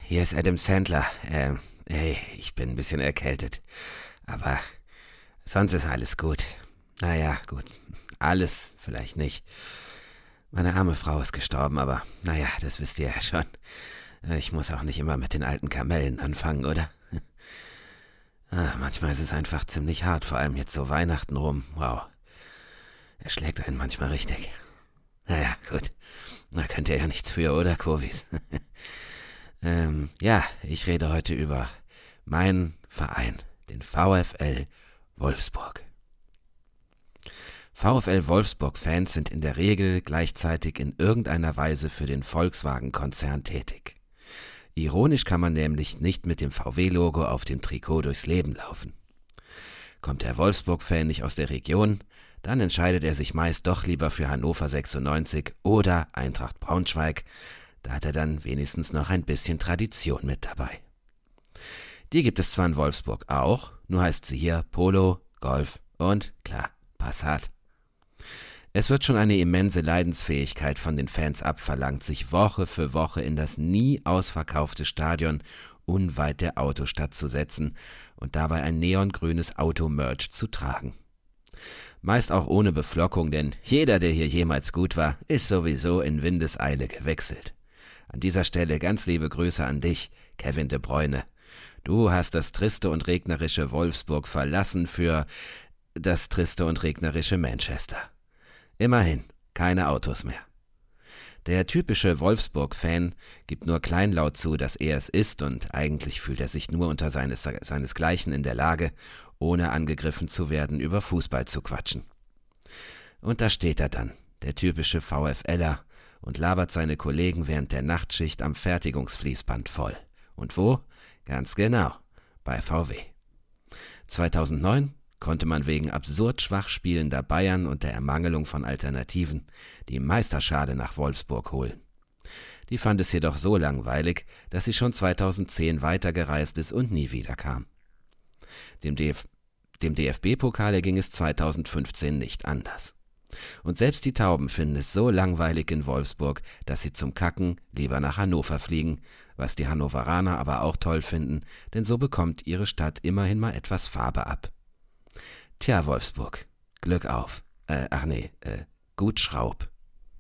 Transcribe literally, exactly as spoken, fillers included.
Hier ist Adam Sandler. Ähm, hey, ich bin ein bisschen erkältet. Aber sonst ist alles gut. Naja, gut. Alles vielleicht nicht. Meine arme Frau ist gestorben, aber naja, das wisst ihr ja schon. Ich muss auch nicht immer mit den alten Kamellen anfangen, oder? Ah, manchmal ist es einfach ziemlich hart, vor allem jetzt so Weihnachten rum. Wow. Er schlägt einen manchmal richtig. Naja, gut. Da könnt ihr ja nichts für, oder, Kurvis? ähm, ja, ich rede heute über meinen Verein, den VfL Wolfsburg. VfL Wolfsburg-Fans sind in der Regel gleichzeitig in irgendeiner Weise für den Volkswagen-Konzern tätig. Ironisch kann man nämlich nicht mit dem V W-Logo auf dem Trikot durchs Leben laufen. Kommt der Wolfsburg-Fan nicht aus der Region, dann entscheidet er sich meist doch lieber für Hannover sechsundneunzig oder Eintracht Braunschweig. Da hat er dann wenigstens noch ein bisschen Tradition mit dabei. Die gibt es zwar in Wolfsburg auch, nur heißt sie hier Polo, Golf und, klar, Passat. Es wird schon eine immense Leidensfähigkeit von den Fans abverlangt, sich Woche für Woche in das nie ausverkaufte Stadion unweit der Autostadt zu setzen und dabei ein neongrünes Automerch zu tragen. Meist auch ohne Beflockung, denn jeder, der hier jemals gut war, ist sowieso in Windeseile gewechselt. An dieser Stelle ganz liebe Grüße an dich, Kevin De Bruyne. Du hast das triste und regnerische Wolfsburg verlassen für das triste und regnerische Manchester. Immerhin, keine Autos mehr. Der typische Wolfsburg-Fan gibt nur kleinlaut zu, dass er es ist, und eigentlich fühlt er sich nur unter seines, seinesgleichen in der Lage, ohne angegriffen zu werden, über Fußball zu quatschen. Und da steht er dann, der typische VfLer, und labert seine Kollegen während der Nachtschicht am Fertigungsfließband voll. Und wo? Ganz genau, bei V W. zweitausendneun konnte man wegen absurd schwach spielender Bayern und der Ermangelung von Alternativen die Meisterschale nach Wolfsburg holen. Die fand es jedoch so langweilig, dass sie schon zweitausendzehn weitergereist ist und nie wiederkam. Dem, DF- dem D F B-Pokal ging es zweitausendfünfzehn nicht anders. Und selbst die Tauben finden es so langweilig in Wolfsburg, dass sie zum Kacken lieber nach Hannover fliegen, was die Hannoveraner aber auch toll finden, denn so bekommt ihre Stadt immerhin mal etwas Farbe ab. Tja, Wolfsburg, Glück auf. Äh, ach nee, äh, gut Schraub.